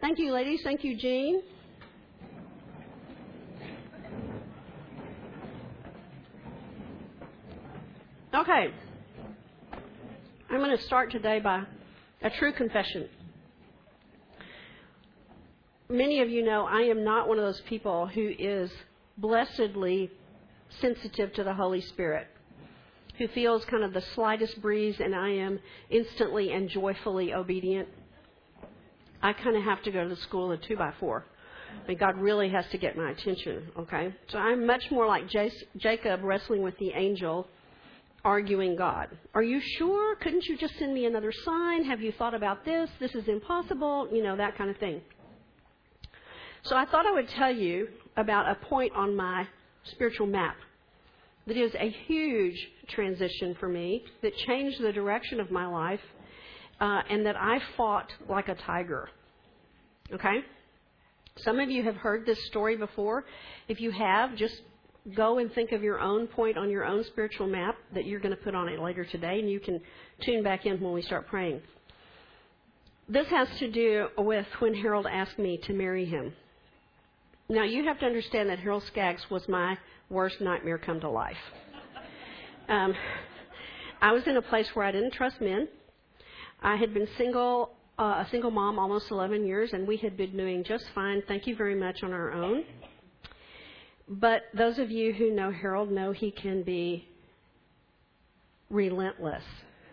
Thank you, ladies. Thank you, Jean. Okay. I'm going to start today by a true confession. Many of you know I am not one of those people who is blessedly sensitive to the Holy Spirit, who feels kind of the slightest breeze and I am instantly and joyfully obedient. I kind of have to go to the school of 2x4. I mean, God really has to get my attention, okay? So I'm much more like Jacob wrestling with the angel, arguing God. Are you sure? Couldn't you just send me another sign? Have you thought about this? This is impossible. You know, that kind of thing. So I thought I would tell you about a point on my spiritual map that is a huge transition for me, that changed the direction of my life, and that I fought like a tiger. Okay? Some of you have heard this story before. If you have, just go and think of your own point on your own spiritual map that you're going to put on it later today, and you can tune back in when we start praying. This has to do with when Harold asked me to marry him. Now, you have to understand that Harold Skaggs was my worst nightmare come to life. I was in a place where I didn't trust men. I had been a single mom almost 11 years, and we had been doing just fine, thank you very much, on our own. But those of you who know Harold know he can be relentless.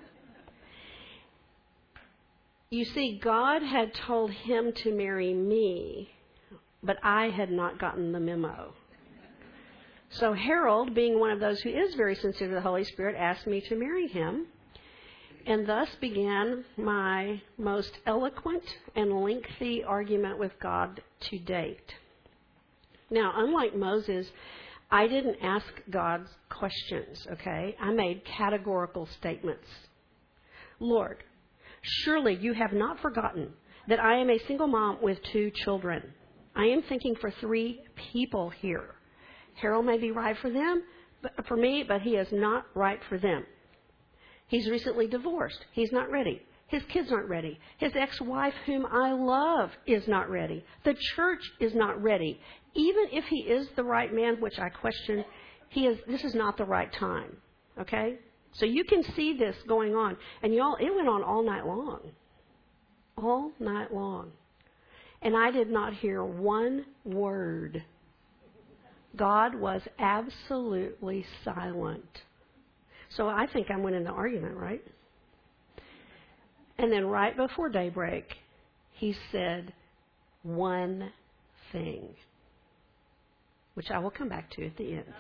You see, God had told him to marry me, but I had not gotten the memo. So Harold, being one of those who is very sensitive to the Holy Spirit, asked me to marry him. And thus began my most eloquent and lengthy argument with God to date. Now, unlike Moses, I didn't ask God questions, okay? I made categorical statements. Lord, surely you have not forgotten that I am a single mom with 2 children. I am thinking for 3 people here. Harold may be right for them, for me, but he is not right for them. He's recently divorced. He's not ready. His kids aren't ready. His ex-wife, whom I love, is not ready. The church is not ready. Even if he is the right man, which I question, this is not the right time. Okay? So you can see this going on. And y'all, it went on all night long. All night long. And I did not hear one word. God was absolutely silent. So I think I went in the argument, right? And then right before daybreak, he said one thing, which I will come back to at the end.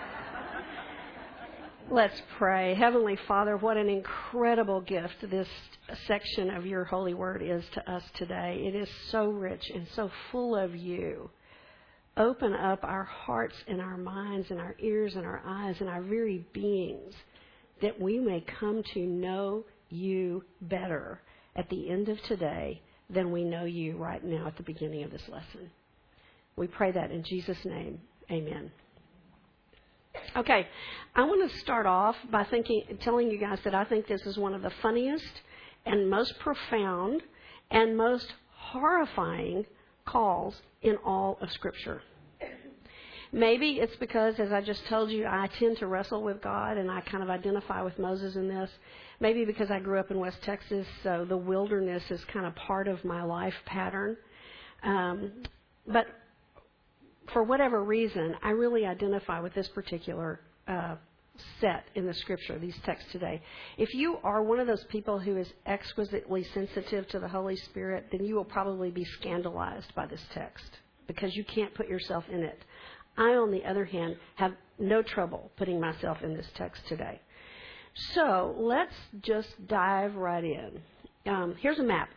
Let's pray. Heavenly Father, what an incredible gift this section of your holy word is to us today. It is so rich and so full of you. Open up our hearts and our minds and our ears and our eyes and our very beings, that we may come to know you better at the end of today than we know you right now at the beginning of this lesson. We pray that in Jesus' name. Amen. Okay, I want to start off by telling you guys that I think this is one of the funniest and most profound and most horrifying calls in all of Scripture. Maybe it's because, as I just told you, I tend to wrestle with God and I kind of identify with Moses in this. Maybe because I grew up in West Texas, so the wilderness is kind of part of my life pattern. But for whatever reason, I really identify with this particular set in the Scripture, these texts today. If you are one of those people who is exquisitely sensitive to the Holy Spirit, then you will probably be scandalized by this text because you can't put yourself in it. I, on the other hand, have no trouble putting myself in this text today. So let's just dive right in. Here's a map.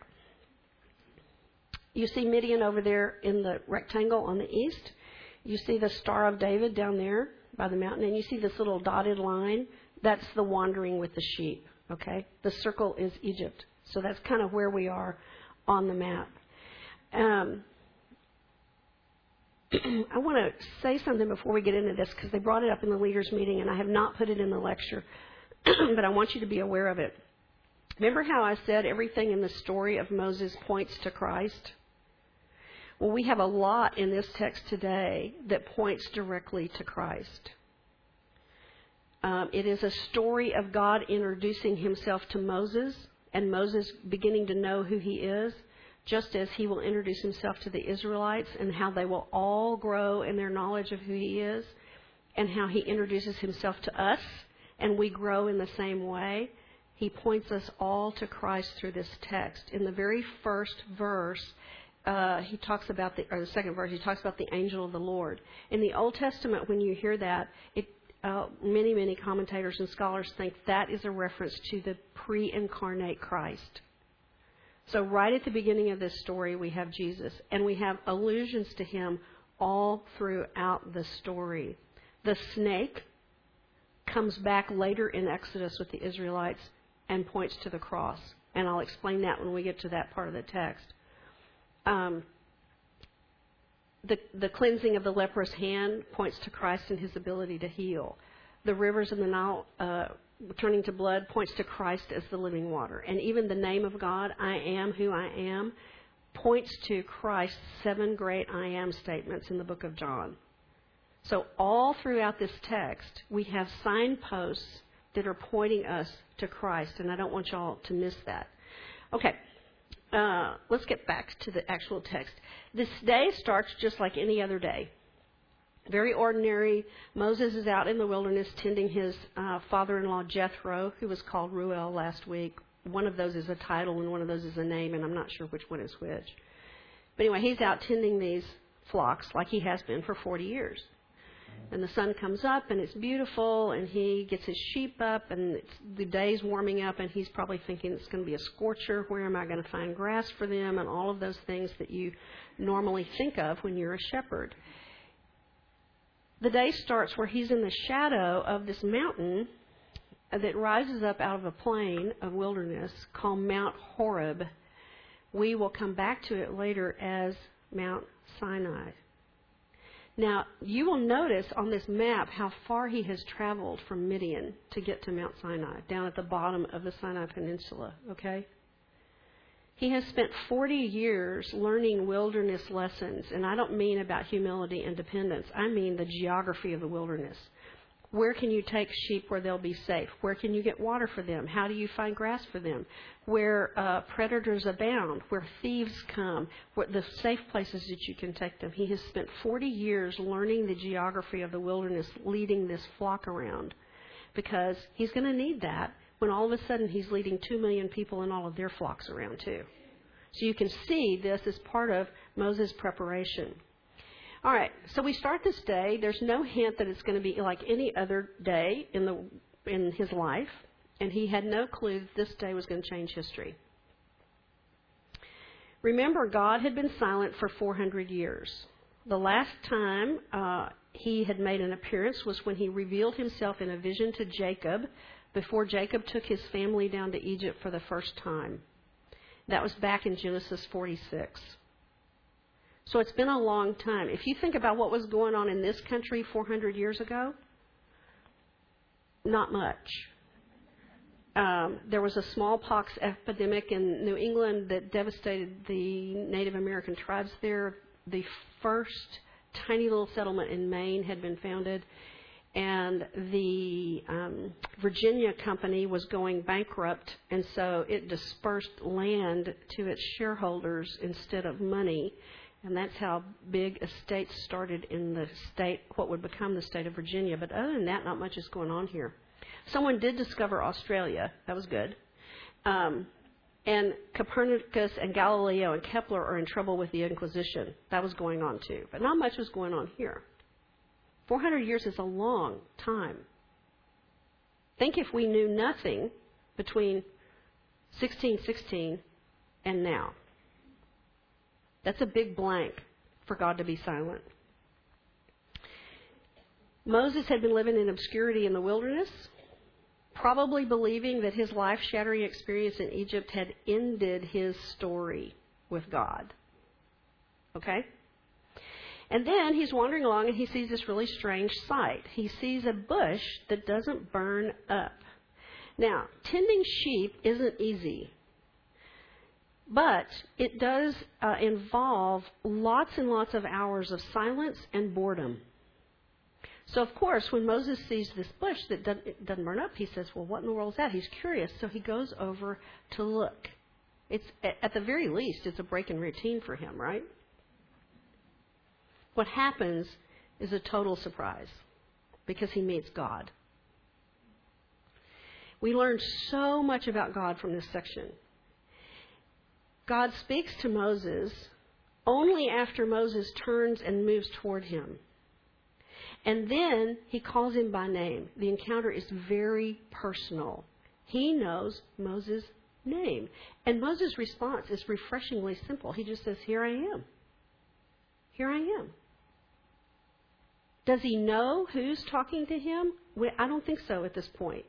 You see Midian over there in the rectangle on the east. You see the Star of David down there by the mountain. And you see this little dotted line. That's the wandering with the sheep. Okay? The circle is Egypt. So that's kind of where we are on the map. I want to say something before we get into this because they brought it up in the leaders' meeting and I have not put it in the lecture, but I want you to be aware of it. Remember how I said everything in the story of Moses points to Christ? Well, we have a lot in this text today that points directly to Christ. It is a story of God introducing himself to Moses, and Moses beginning to know who he is, just as he will introduce himself to the Israelites, and how they will all grow in their knowledge of who he is, and how he introduces himself to us, and we grow in the same way. He points us all to Christ through this text. In the very first verse, he talks about the second verse, he talks about the angel of the Lord. In the Old Testament, when you hear that, many commentators and scholars think that is a reference to the pre-incarnate Christ. So right at the beginning of this story, we have Jesus, and we have allusions to him all throughout the story. The snake comes back later in Exodus with the Israelites and points to the cross. And I'll explain that when we get to that part of the text. The cleansing of the leprous hand points to Christ and his ability to heal. The rivers in the Nile turning to blood points to Christ as the living water. And even the name of God, I am who I am, points to Christ's 7 great I am statements in the book of John. So all throughout this text, we have signposts that are pointing us to Christ, and I don't want y'all to miss that. Okay, let's get back to the actual text. This day starts just like any other day. Very ordinary. Moses is out in the wilderness tending his father-in-law Jethro, who was called Reuel last week. One of those is a title and one of those is a name, and I'm not sure which one is which. But anyway, he's out tending these flocks like he has been for 40 years. And the sun comes up, and it's beautiful, and he gets his sheep up, and the day's warming up, and he's probably thinking it's going to be a scorcher. Where am I going to find grass for them? And all of those things that you normally think of when you're a shepherd. The day starts where he's in the shadow of this mountain that rises up out of a plain of wilderness called Mount Horeb. We will come back to it later as Mount Sinai. Now, you will notice on this map how far he has traveled from Midian to get to Mount Sinai, down at the bottom of the Sinai Peninsula, okay? He has spent 40 years learning wilderness lessons, and I don't mean about humility and dependence. I mean the geography of the wilderness. Where can you take sheep where they'll be safe? Where can you get water for them? How do you find grass for them? Where predators abound, where thieves come, the safe places that you can take them. He has spent 40 years learning the geography of the wilderness, leading this flock around, because he's going to need that when all of a sudden he's leading 2 million people and all of their flocks around too. So you can see this as part of Moses' preparation. All right, so we start this day. There's no hint that it's going to be like any other day in his life, and he had no clue that this day was going to change history. Remember, God had been silent for 400 years. The last time he had made an appearance was when he revealed himself in a vision to Jacob before Jacob took his family down to Egypt for the first time. That was back in Genesis 46. So it's been a long time. If you think about what was going on in this country 400 years ago, not much. There was a smallpox epidemic in New England that devastated the Native American tribes there. The first tiny little settlement in Maine had been founded, and the Virginia company was going bankrupt, and so it dispersed land to its shareholders instead of money. And that's how big estates started in the state, what would become the state of Virginia. But other than that, not much is going on here. Someone did discover Australia. That was good. And Copernicus and Galileo and Kepler are in trouble with the Inquisition. That was going on too. But not much was going on here. 400 years is a long time. Think if we knew nothing between 1616 and now. That's a big blank for God to be silent. Moses had been living in obscurity in the wilderness, probably believing that his life-shattering experience in Egypt had ended his story with God. Okay? And then he's wandering along and he sees this really strange sight. He sees a bush that doesn't burn up. Now, tending sheep isn't easy. But it does involve lots and lots of hours of silence and boredom. So, of course, when Moses sees this bush that doesn't burn up, he says, well, what in the world is that? He's curious, so he goes over to look. It's, at the very least, it's a break in routine for him, right? What happens is a total surprise because he meets God. We learn so much about God from this section. God speaks to Moses only after Moses turns and moves toward him. And then he calls him by name. The encounter is very personal. He knows Moses' name. And Moses' response is refreshingly simple. He just says, here I am. Here I am. Does he know who's talking to him? I don't think so at this point.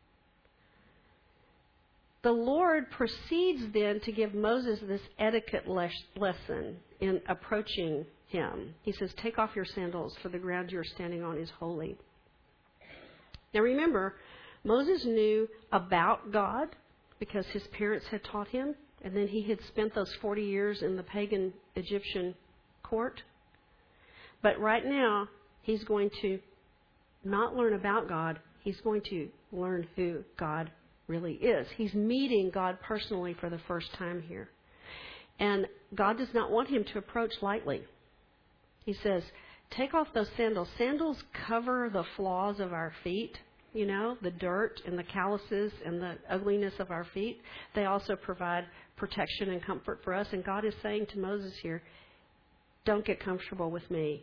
The Lord proceeds then to give Moses this etiquette lesson in approaching him. He says, take off your sandals, for the ground you are standing on is holy. Now remember, Moses knew about God because his parents had taught him, and then he had spent those 40 years in the pagan Egyptian court. But right now, he's going to not learn about God, he's going to learn who God really is. He's meeting God personally for the first time here. And God does not want him to approach lightly. He says, take off those sandals. Sandals cover the flaws of our feet, the dirt and the calluses and the ugliness of our feet. They also provide protection and comfort for us. And God is saying to Moses here, don't get comfortable with me.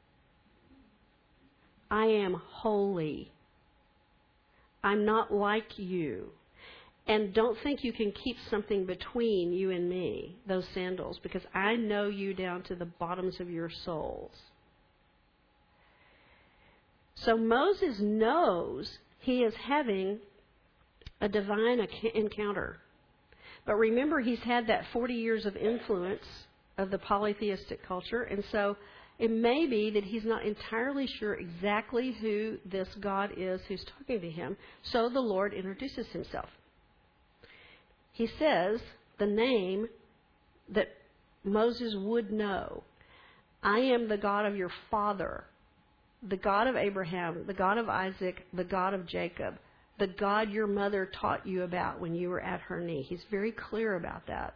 I am holy. I'm not like you. And don't think you can keep something between you and me, those sandals, because I know you down to the bottoms of your souls. So Moses knows he is having a divine encounter. But remember, he's had that 40 years of influence of the polytheistic culture, and so it may be that he's not entirely sure exactly who this God is who's talking to him. So the Lord introduces himself. He says the name that Moses would know. I am the God of your father, the God of Abraham, the God of Isaac, the God of Jacob, the God your mother taught you about when you were at her knee. He's very clear about that.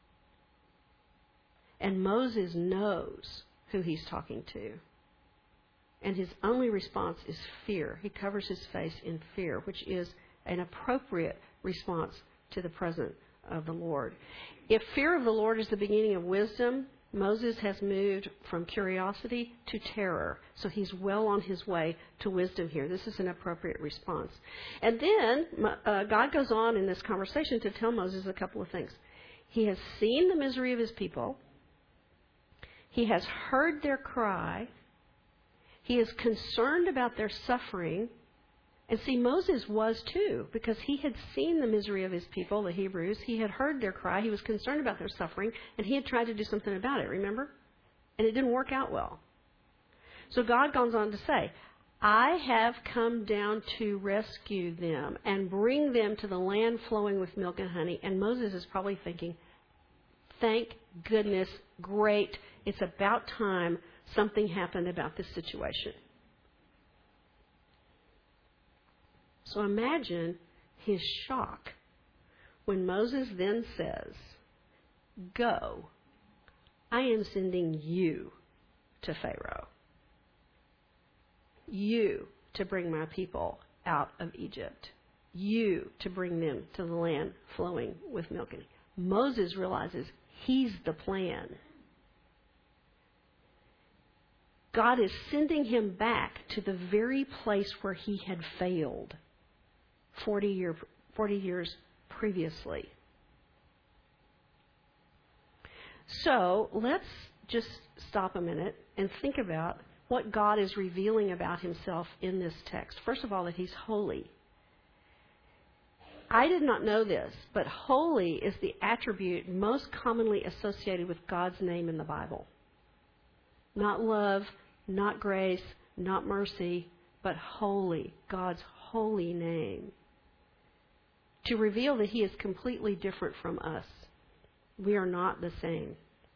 And Moses knows who he's talking to. And his only response is fear. He covers his face in fear, which is an appropriate response to the presence of the Lord. If fear of the Lord is the beginning of wisdom, Moses has moved from curiosity to terror. So he's well on his way to wisdom here. This is an appropriate response. And then God goes on in this conversation to tell Moses a couple of things. He has seen the misery of his people. He has heard their cry. He is concerned about their suffering. And see, Moses was too, because he had seen the misery of his people, the Hebrews. He had heard their cry. He was concerned about their suffering, and he had tried to do something about it, remember? And it didn't work out well. So God goes on to say, I have come down to rescue them and bring them to the land flowing with milk and honey. And Moses is probably thinking, thank goodness, great. It's about time something happened about this situation. So imagine his shock when Moses then says, go, I am sending you to Pharaoh. You to bring my people out of Egypt. You to bring them to the land flowing with milk and honey. Moses realizes he's the plan. God is sending him back to the very place where he had failed 40 years previously. So let's just stop a minute and think about what God is revealing about himself in this text. First of all, that he's holy. I did not know this, but holy is the attribute most commonly associated with God's name in the Bible. Not love, not grace, not mercy, but holy, God's holy name. To reveal that he is completely different from us. We are not the same.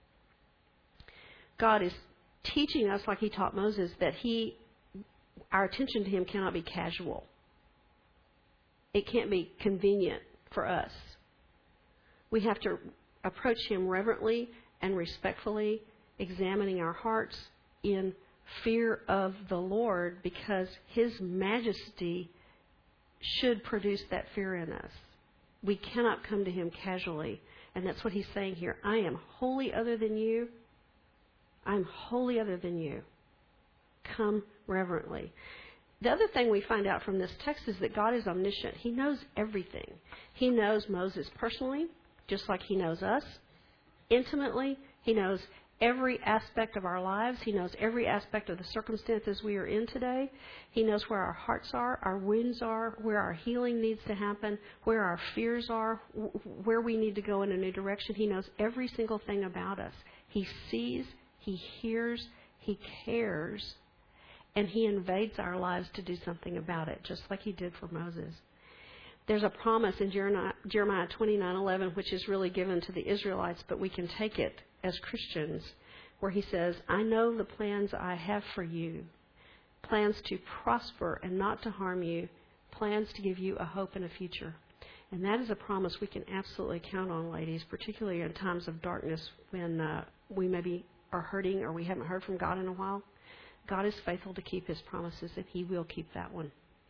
God is teaching us, like he taught Moses, that our attention to him cannot be casual. It can't be convenient for us. We have to approach him reverently and respectfully, examining our hearts in fear of the Lord, because his majesty should produce that fear in us. We cannot come to him casually. And that's what he's saying here. I am wholly other than you. I'm wholly other than you. Come reverently. The other thing we find out from this text is that God is omniscient. He knows everything. He knows Moses personally, just like he knows us intimately. He knows every aspect of our lives. He knows every aspect of the circumstances we are in today. He knows where our hearts are, our wounds are, where our healing needs to happen, where our fears are, where we need to go in a new direction. He knows every single thing about us. He sees, he hears, he cares, and he invades our lives to do something about it, just like he did for Moses. There's a promise in Jeremiah 29:11, which is really given to the Israelites, but we can take it as Christians, where he says, I know the plans I have for you, plans to prosper and not to harm you, plans to give you a hope and a future. And that is a promise we can absolutely count on, ladies, particularly in times of darkness when we maybe are hurting or we haven't heard from God in a while. God is faithful to keep his promises, and he will keep that one.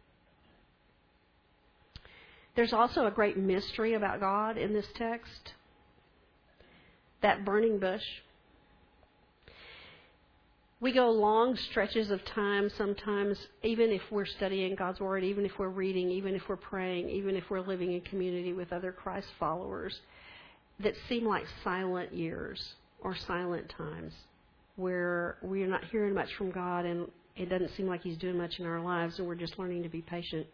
There's also a great mystery about God in this text. That burning bush. We go long stretches of time sometimes, even if we're studying God's Word, even if we're reading, even if we're praying, even if we're living in community with other Christ followers, that seem like silent years or silent times where we're not hearing much from God and it doesn't seem like he's doing much in our lives and we're just learning to be patient.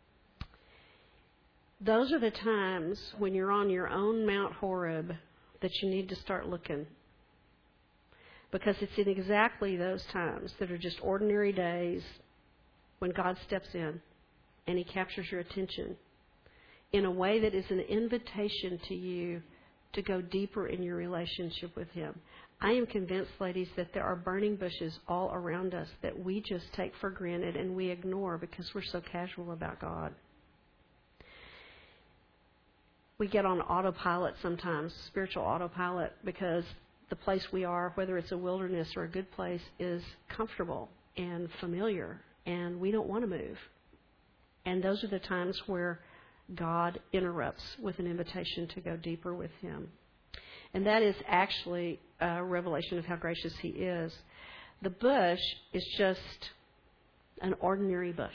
Those are the times when you're on your own Mount Horeb that you need to start looking. Because it's in exactly those times that are just ordinary days when God steps in and he captures your attention in a way that is an invitation to you to go deeper in your relationship with him. I am convinced, ladies, that there are burning bushes all around us that we just take for granted and we ignore because we're so casual about God. We get on autopilot sometimes, spiritual autopilot, because the place we are, whether it's a wilderness or a good place, is comfortable and familiar, and we don't want to move. And those are the times where God interrupts with an invitation to go deeper with him. And that is actually a revelation of how gracious he is. The bush is just an ordinary bush.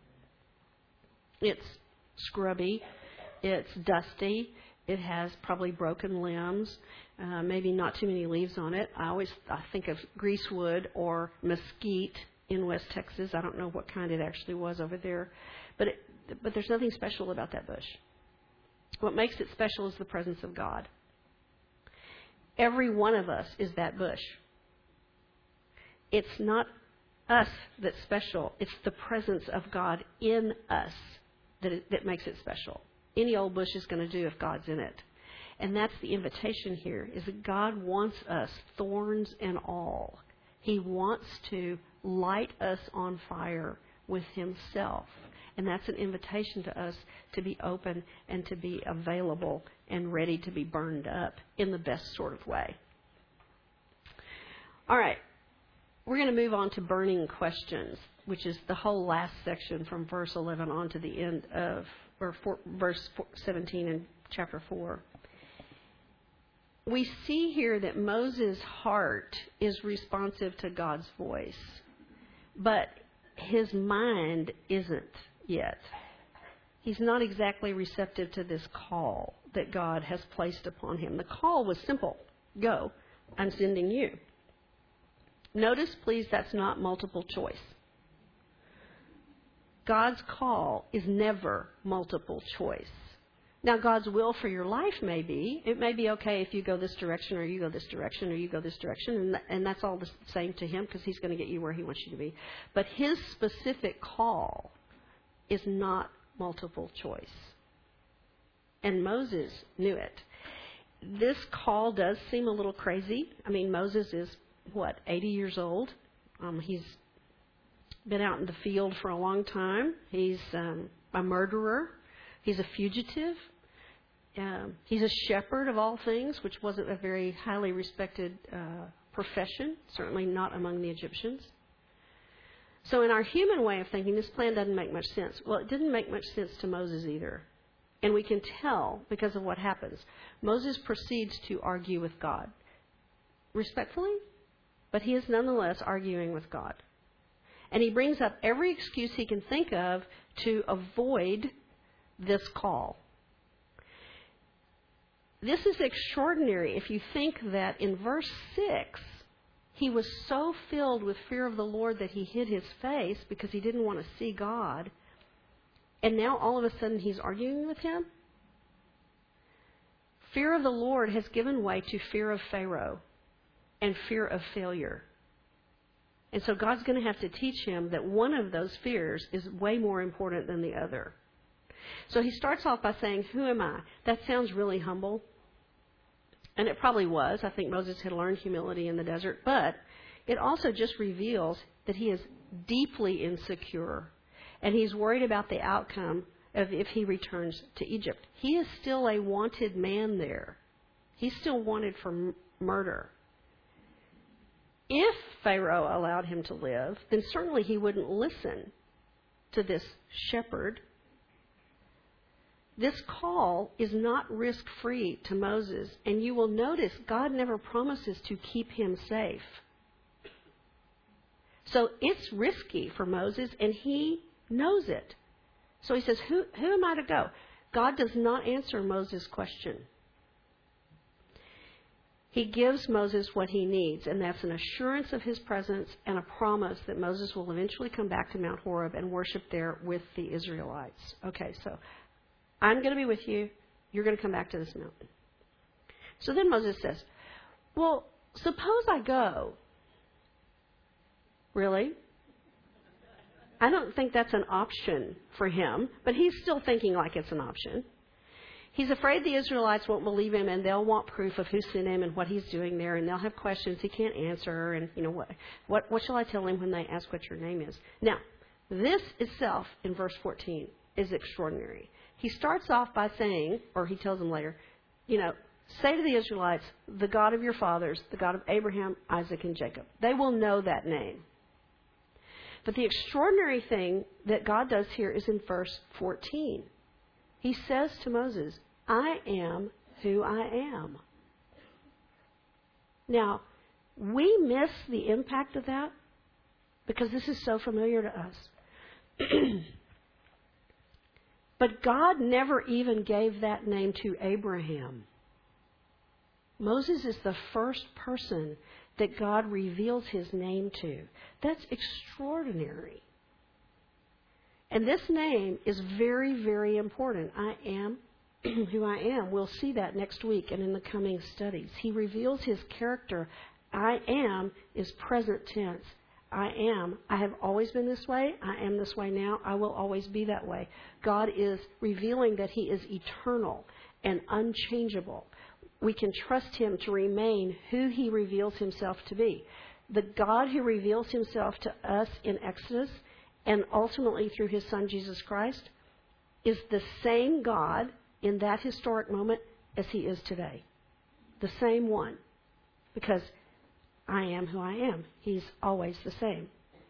It's scrubby. It's dusty. It has probably broken limbs, maybe not too many leaves on it. I think of greasewood or mesquite in West Texas. I don't know what kind it actually was over there. But there's nothing special about that bush. What makes it special is the presence of God. Every one of us is that bush. It's not us that's special. It's the presence of God in us that makes it special. Any old bush is going to do if God's in it. And that's the invitation here, is that God wants us, thorns and all. He wants to light us on fire with himself. And that's an invitation to us to be open and to be available and ready to be burned up in the best sort of way. All right. We're going to move on to burning questions, which is the whole last section from verse 11 on to the end of verse 17 in chapter 4. We see here that Moses' heart is responsive to God's voice, but his mind isn't yet. He's not exactly receptive to this call that God has placed upon him. The call was simple. Go, I'm sending you. Notice, please, that's not multiple choice. God's call is never multiple choice. Now, God's will for your life may be, it may be okay if you go this direction or you go this direction or you go this direction, and that's all the same to him because he's going to get you where he wants you to be. But his specific call is not multiple choice. And Moses knew it. this call does seem a little crazy. I mean, Moses is, 80 years old. He's been out in the field for a long time. He's a murderer. He's a fugitive. He's a shepherd of all things, which wasn't a very highly respected profession, certainly not among the Egyptians. So in our human way of thinking, this plan doesn't make much sense. Well, it didn't make much sense to Moses either. And we can tell because of what happens. Moses proceeds to argue with God. Respectfully, but he is nonetheless arguing with God. And he brings up every excuse he can think of to avoid this call. This is extraordinary if you think that in verse 6, he was so filled with fear of the Lord that he hid his face because he didn't want to see God. And now all of a sudden he's arguing with him? Fear of the Lord has given way to fear of Pharaoh and fear of failure. And so God's going to have to teach him that one of those fears is way more important than the other. So he starts off by saying, who am I? That sounds really humble. And it probably was. I think Moses had learned humility in the desert. But it also just reveals that he is deeply insecure. And he's worried about the outcome of if he returns to Egypt. He is still a wanted man there. He's still wanted for murder. If Pharaoh allowed him to live, then certainly he wouldn't listen to this shepherd. This call is not risk-free to Moses, and you will notice God never promises to keep him safe. So it's risky for Moses, and he knows it. So he says, who am I to go? God does not answer Moses' question. He gives Moses what he needs, and that's an assurance of his presence and a promise that Moses will eventually come back to Mount Horeb and worship there with the Israelites. Okay, so I'm going to be with you. You're going to come back to this mountain. So then Moses says, well, suppose I go. Really? I don't think that's an option for him, but he's still thinking like it's an option. He's afraid the Israelites won't believe him, and they'll want proof of who sent him and what he's doing there, and they'll have questions he can't answer, and what shall I tell him when they ask what your name is? Now, this itself in verse 14 is extraordinary. He starts off by saying, or he tells them later, say to the Israelites, the God of your fathers, the God of Abraham, Isaac, and Jacob. They will know that name. But the extraordinary thing that God does here is in verse 14. He says to Moses, I am who I am. Now, we miss the impact of that because this is so familiar to us. But God never even gave that name to Abraham. Moses is the first person that God reveals his name to. That's extraordinary. And this name is very, very important. I am who I am. We'll see that next week and in the coming studies. He reveals his character. I am is present tense. I am. I have always been this way. I am this way now. I will always be that way. God is revealing that he is eternal and unchangeable. We can trust him to remain who he reveals himself to be. The God who reveals himself to us in Exodus and ultimately through his son Jesus Christ is the same God in that historic moment as he is today. The same one. Because I am who I am. He's always the same.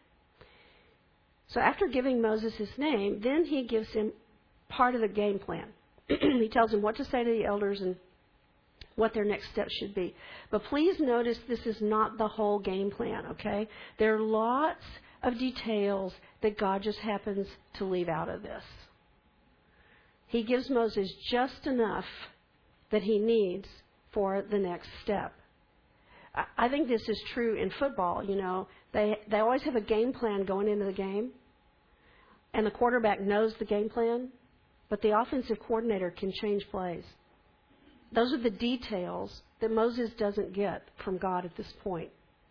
So after giving Moses his name, then he gives him part of the game plan. He tells him what to say to the elders and what their next steps should be. But please notice this is not the whole game plan, okay? There are lots of details that God just happens to leave out of this. He gives Moses just enough that he needs for the next step. I think this is true in football. They always have a game plan going into the game, and the quarterback knows the game plan, but the offensive coordinator can change plays. Those are the details that Moses doesn't get from God at this point.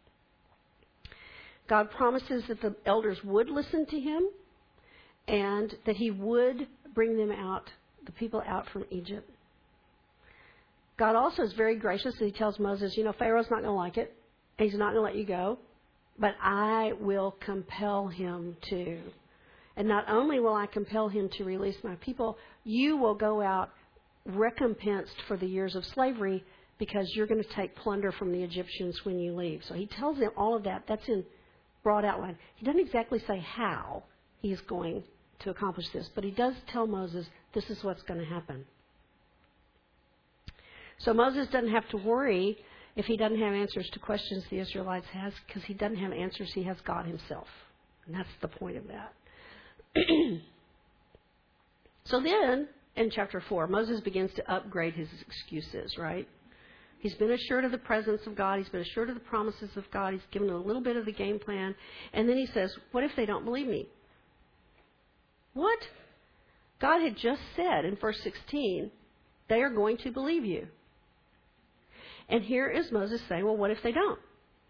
God promises that the elders would listen to him and that he would bring them out, the people out from Egypt. God also is very gracious. He tells Moses, Pharaoh's not going to like it. He's not going to let you go. But I will compel him to. And not only will I compel him to release my people, you will go out recompensed for the years of slavery because you're going to take plunder from the Egyptians when you leave. So he tells them all of that. That's in broad outline. He doesn't exactly say how he's going to accomplish this, but he does tell Moses this is what's going to happen. So Moses doesn't have to worry if he doesn't have answers to questions the Israelites has, because he doesn't have answers. He has God himself. And that's the point of that. So then, in chapter 4, Moses begins to upgrade his excuses, right? He's been assured of the presence of God. He's been assured of the promises of God. He's given a little bit of the game plan. And then he says, what if they don't believe me? What? God had just said in verse 16, they are going to believe you. And here is Moses saying, well, what if they don't?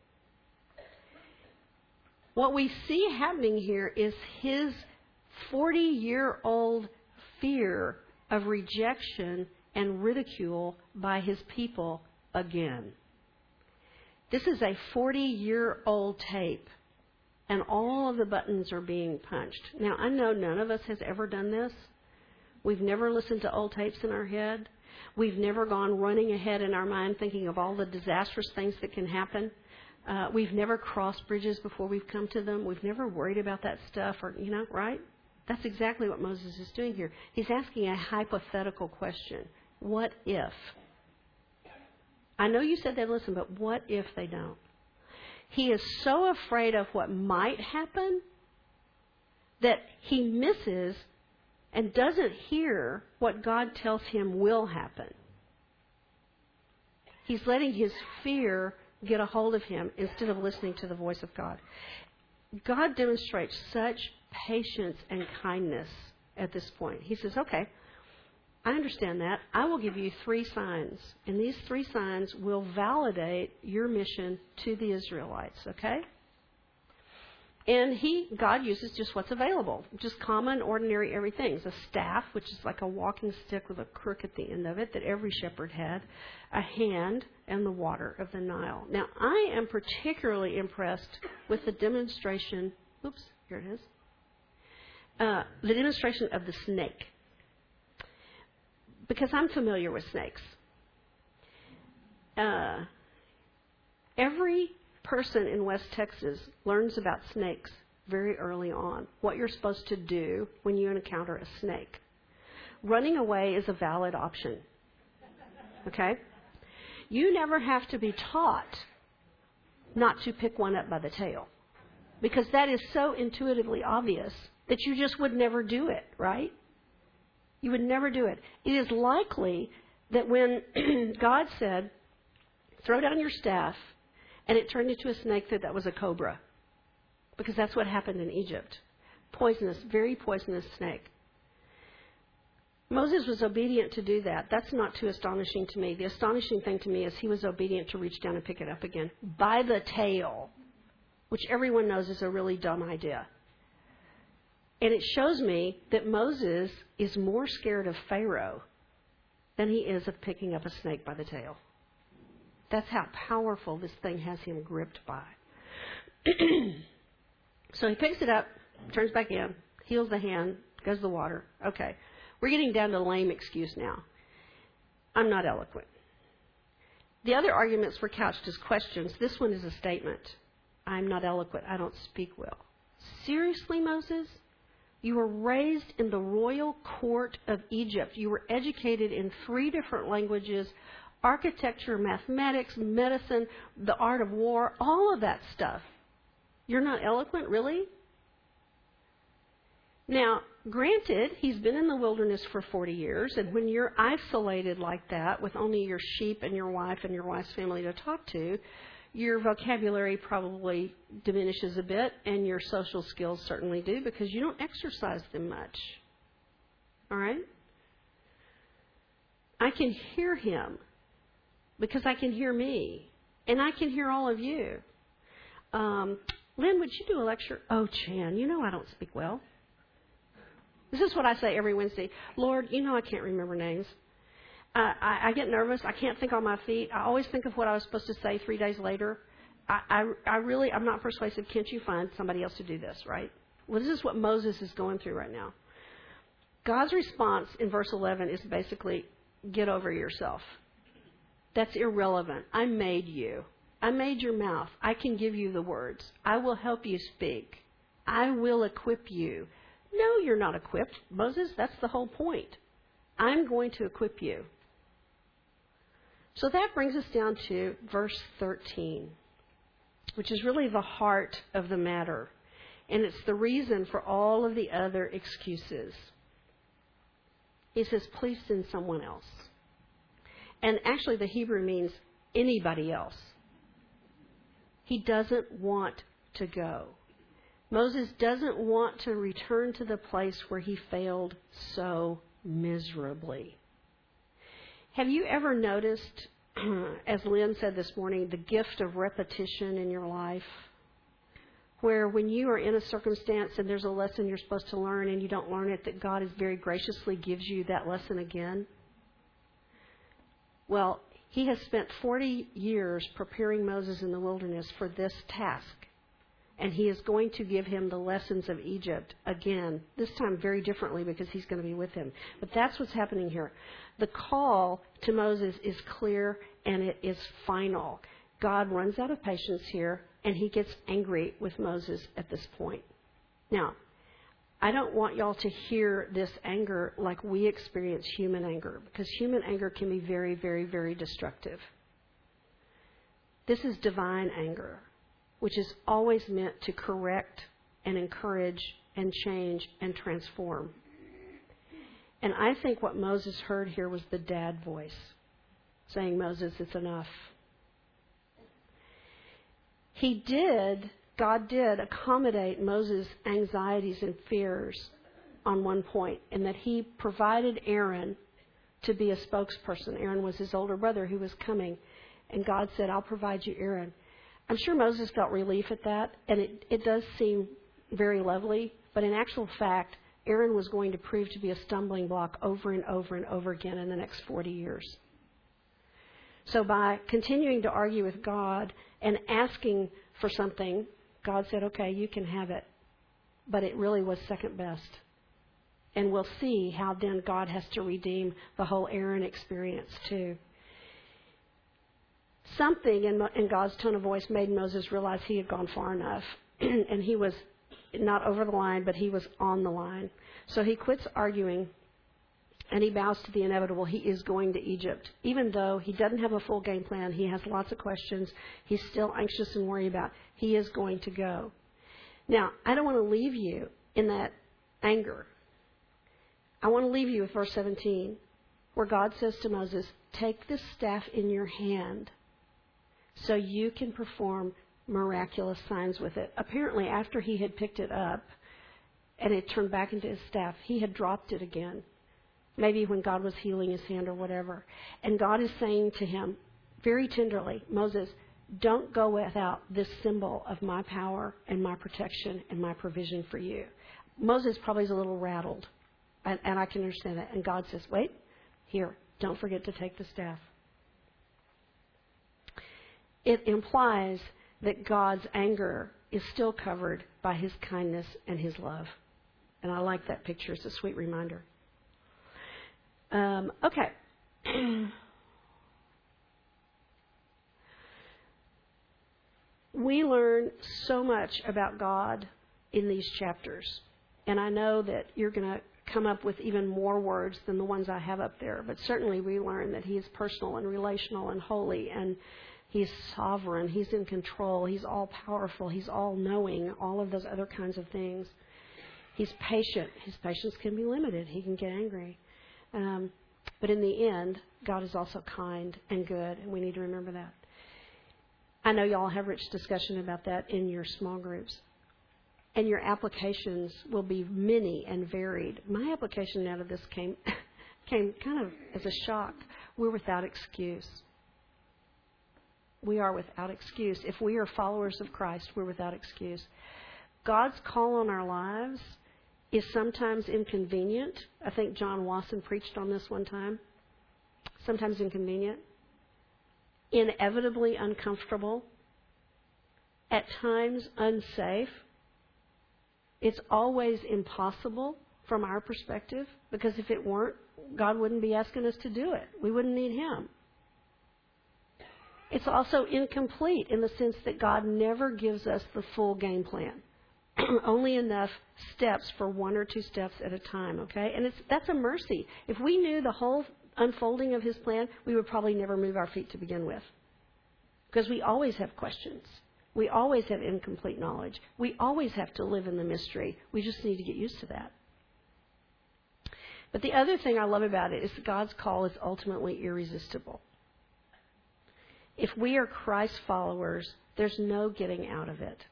What we see happening here is his 40-year-old fear of rejection and ridicule by his people again. This is a 40-year-old tape, and all of the buttons are being punched. Now, I know none of us has ever done this. We've never listened to old tapes in our head. We've never gone running ahead in our mind thinking of all the disastrous things that can happen. We've never crossed bridges before we've come to them. We've never worried about that stuff, or right? That's exactly what Moses is doing here. He's asking a hypothetical question. What if? I know you said they'd listen, but what if they don't? He is so afraid of what might happen that he misses and doesn't hear what God tells him will happen. He's letting his fear get a hold of him instead of listening to the voice of God. God demonstrates such patience and kindness at this point. He says, okay, I understand that. I will give you 3 signs, and these 3 signs will validate your mission to the Israelites, okay? And God uses just what's available, just common, ordinary, everything. A staff, which is like a walking stick with a crook at the end of it that every shepherd had, a hand, and the water of the Nile. Now, I am particularly impressed with the demonstration, here it is, the demonstration of the snake, because I'm familiar with snakes. Every person in West Texas learns about snakes very early on, what you're supposed to do when you encounter a snake. Running away is a valid option. Okay? You never have to be taught not to pick one up by the tail, because that is so intuitively obvious that you just would never do it, right? You would never do it. It is likely that when God said, throw down your staff, and it turned into a snake, that was a cobra. Because that's what happened in Egypt. Poisonous, very poisonous snake. Moses was obedient to do that. That's not too astonishing to me. The astonishing thing to me is he was obedient to reach down and pick it up again by the tail, which everyone knows is a really dumb idea. And it shows me that Moses is more scared of Pharaoh than he is of picking up a snake by the tail. That's how powerful this thing has him gripped by. So he picks it up, turns back in, heals the hand, goes to the water. Okay, we're getting down to lame excuse now. I'm not eloquent. The other arguments were couched as questions. This one is a statement. I'm not eloquent. I don't speak well. Seriously, Moses? You were raised in the royal court of Egypt. You were educated in 3 different languages, architecture, mathematics, medicine, the art of war, all of that stuff. You're not eloquent, really? Now, granted, he's been in the wilderness for 40 years, and when you're isolated like that with only your sheep and your wife and your wife's family to talk to, your vocabulary probably diminishes a bit, and your social skills certainly do, because you don't exercise them much. All right? I can hear him because I can hear me, and I can hear all of you. Lynn, would you do a lecture? Oh, Chan, you know I don't speak well. This is what I say every Wednesday. Lord, you know I can't remember names. I get nervous. I can't think on my feet. I always think of what I was supposed to say 3 days later. I'm not persuasive. Can't you find somebody else to do this, right? Well, this is what Moses is going through right now. God's response in verse 11 is basically, get over yourself. That's irrelevant. I made you. I made your mouth. I can give you the words. I will help you speak. I will equip you. No, you're not equipped, Moses. That's the whole point. I'm going to equip you. So that brings us down to verse 13, which is really the heart of the matter. And it's the reason for all of the other excuses. He says, please send someone else. And actually the Hebrew means anybody else. He doesn't want to go. Moses doesn't want to return to the place where he failed so miserably. Have you ever noticed, as Lynn said this morning, the gift of repetition in your life? Where when you are in a circumstance and there's a lesson you're supposed to learn and you don't learn it, that God very graciously gives you that lesson again? Well, he has spent 40 years preparing Moses in the wilderness for this task. And he is going to give him the lessons of Egypt again, this time very differently because he's going to be with him. But that's what's happening here. The call to Moses is clear and it is final. God runs out of patience here and he gets angry with Moses at this point. Now, I don't want y'all to hear this anger like we experience human anger, because human anger can be very, very, very destructive. This is divine anger, which is always meant to correct and encourage and change and transform. And I think what Moses heard here was the dad voice saying, Moses, it's enough. God did accommodate Moses' anxieties and fears on one point, in that he provided Aaron to be a spokesperson. Aaron was his older brother who was coming, and God said, I'll provide you Aaron. I'm sure Moses felt relief at that, and it does seem very lovely, but in actual fact, Aaron was going to prove to be a stumbling block over and over and over again in the next 40 years. So by continuing to argue with God and asking for something, God said, okay, you can have it. But it really was second best. And we'll see how then God has to redeem the whole Aaron experience too. Something in God's tone of voice made Moses realize he had gone far enough. And he was not over the line, but he was on the line. So he quits arguing and he bows to the inevitable. He is going to Egypt. Even though he doesn't have a full game plan, he has lots of questions, he's still anxious and worried about, he is going to go. Now, I don't want to leave you in that anger. I want to leave you with verse 17, where God says to Moses, take this staff in your hand so you can perform miraculous signs with it. Apparently, after he had picked it up and it turned back into his staff, he had dropped it again. Maybe when God was healing his hand or whatever. And God is saying to him very tenderly, Moses, don't go without this symbol of my power and my protection and my provision for you. Moses probably is a little rattled, and I can understand that. And God says, wait, here, don't forget to take the staff. It implies that God's anger is still covered by his kindness and his love. And I like that picture. It's a sweet reminder. Okay. We learn so much about God in these chapters. And I know that you're going to come up with even more words than the ones I have up there. But certainly we learn that he is personal and relational and holy, and he's sovereign. He's in control. He's all-powerful. He's all-knowing, all of those other kinds of things. He's patient. His patience can be limited. He can get angry. But in the end, God is also kind and good, and we need to remember that. I know y'all have rich discussion about that in your small groups. And your applications will be many and varied. My application out of this came kind of as a shock. We're without excuse. We are without excuse. If we are followers of Christ, we're without excuse. God's call on our lives is sometimes inconvenient. I think John Wasson preached on this one time. sometimes inconvenient, inevitably uncomfortable, at times unsafe. It's always impossible from our perspective, because if it weren't, God wouldn't be asking us to do it. We wouldn't need Him. It's also incomplete in the sense that God never gives us the full game plan. Only enough steps for one or two steps at a time, okay? And that's a mercy. If we knew the whole unfolding of His plan, we would probably never move our feet to begin with. Because we always have questions. We always have incomplete knowledge. We always have to live in the mystery. We just need to get used to that. But the other thing I love about it is that God's call is ultimately irresistible. If we are Christ followers, there's no getting out of it.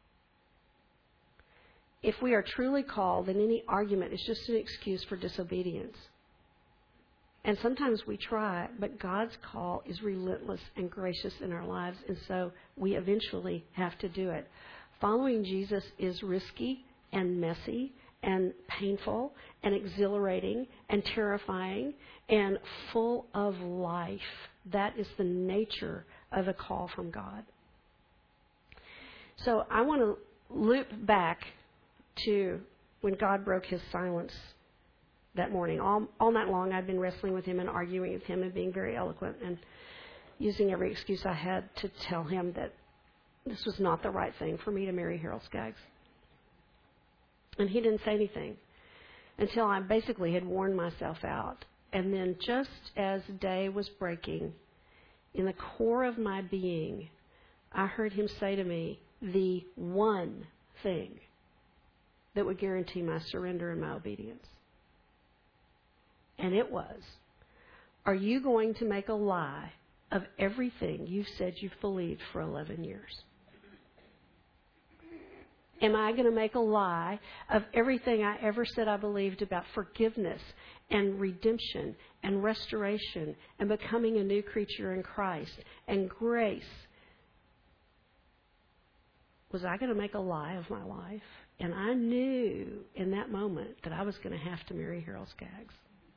If we are truly called, then any argument is just an excuse for disobedience. And sometimes we try, but God's call is relentless and gracious in our lives, and so we eventually have to do it. Following Jesus is risky and messy and painful and exhilarating and terrifying and full of life. That is the nature of a call from God. So I want to loop back to when God broke His silence that morning. All night long I'd been wrestling with Him and arguing with Him and being very eloquent and using every excuse I had to tell Him that this was not the right thing for me to marry Harold Skaggs. And He didn't say anything until I basically had worn myself out. And then just as day was breaking, in the core of my being, I heard Him say to me the one thing that would guarantee my surrender and my obedience. And it was, are you going to make a lie of everything you've said you've believed for 11 years? Am I going to make a lie of everything I ever said I believed about forgiveness and redemption and restoration and becoming a new creature in Christ and grace? Was I going to make a lie of my life? And I knew in that moment that I was going to have to marry Harold Skaggs.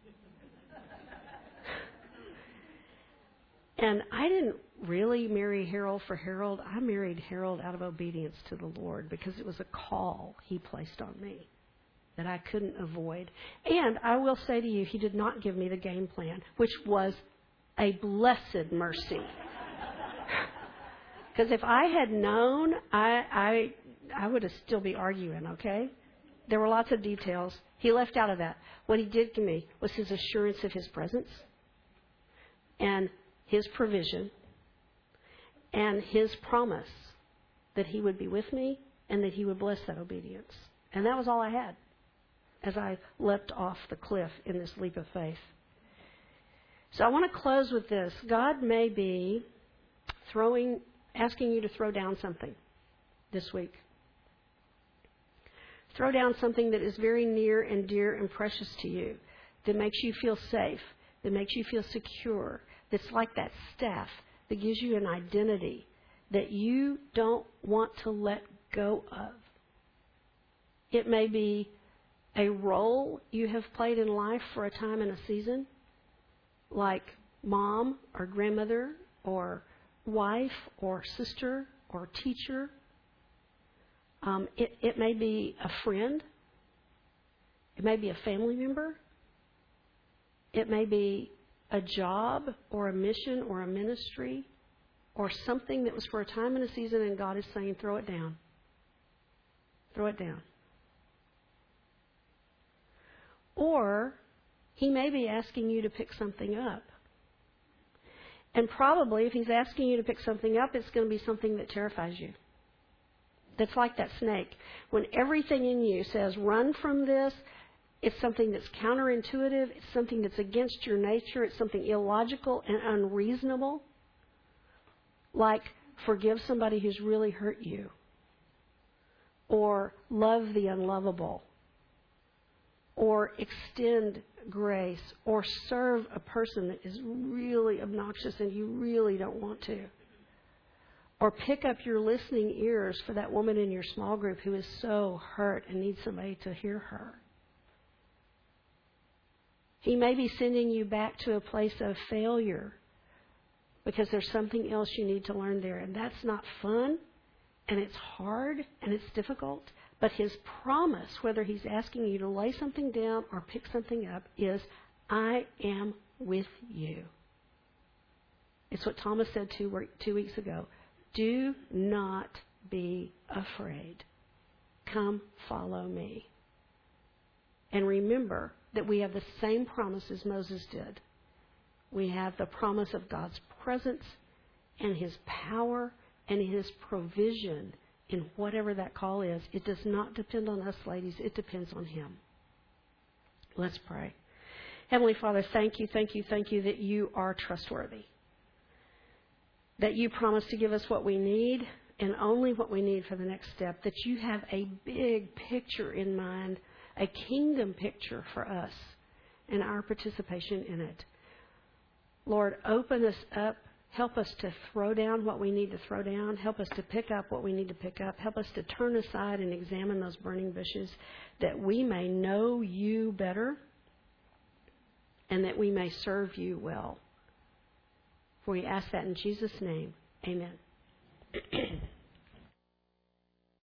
And I didn't really marry Harold for Harold. I married Harold out of obedience to the Lord because it was a call He placed on me that I couldn't avoid. And I will say to you, He did not give me the game plan, which was a blessed mercy. Because if I had known, I would have still be arguing, okay? There were lots of details. He left out of that. What He did give me was His assurance of His presence and His provision and His promise that He would be with me and that He would bless that obedience. And that was all I had as I leapt off the cliff in this leap of faith. So I want to close with this. God may be asking you to throw down something this week. Throw down something that is very near and dear and precious to you, that makes you feel safe, that makes you feel secure, that's like that staff that gives you an identity that you don't want to let go of. It may be a role you have played in life for a time and a season, like mom or grandmother or wife or sister or teacher. It may be a friend. It may be a family member. It may be a job or a mission or a ministry or something that was for a time and a season, and God is saying, throw it down. Throw it down. Or He may be asking you to pick something up. And probably if He's asking you to pick something up, it's going to be something that terrifies you. That's like that snake. When everything in you says, run from this, it's something that's counterintuitive. It's something that's against your nature. It's something illogical and unreasonable. Like forgive somebody who's really hurt you. Or love the unlovable. Or extend grace. Or serve a person that is really obnoxious and you really don't want to. Or pick up your listening ears for that woman in your small group who is so hurt and needs somebody to hear her. He may be sending you back to a place of failure because there's something else you need to learn there. And that's not fun, and it's hard, and it's difficult. But His promise, whether He's asking you to lay something down or pick something up, is, I am with you. It's what Thomas said 2 weeks ago. Do not be afraid. Come follow me. And remember that we have the same promise as Moses did. We have the promise of God's presence and His power and His provision in whatever that call is. It does not depend on us, ladies. It depends on Him. Let's pray. Heavenly Father, thank you that you are trustworthy. That you promise to give us what we need and only what we need for the next step. That you have a big picture in mind, a kingdom picture for us and our participation in it. Lord, open us up. Help us to throw down what we need to throw down. Help us to pick up what we need to pick up. Help us to turn aside and examine those burning bushes that we may know you better and that we may serve you well. For we ask that in Jesus' name. Amen.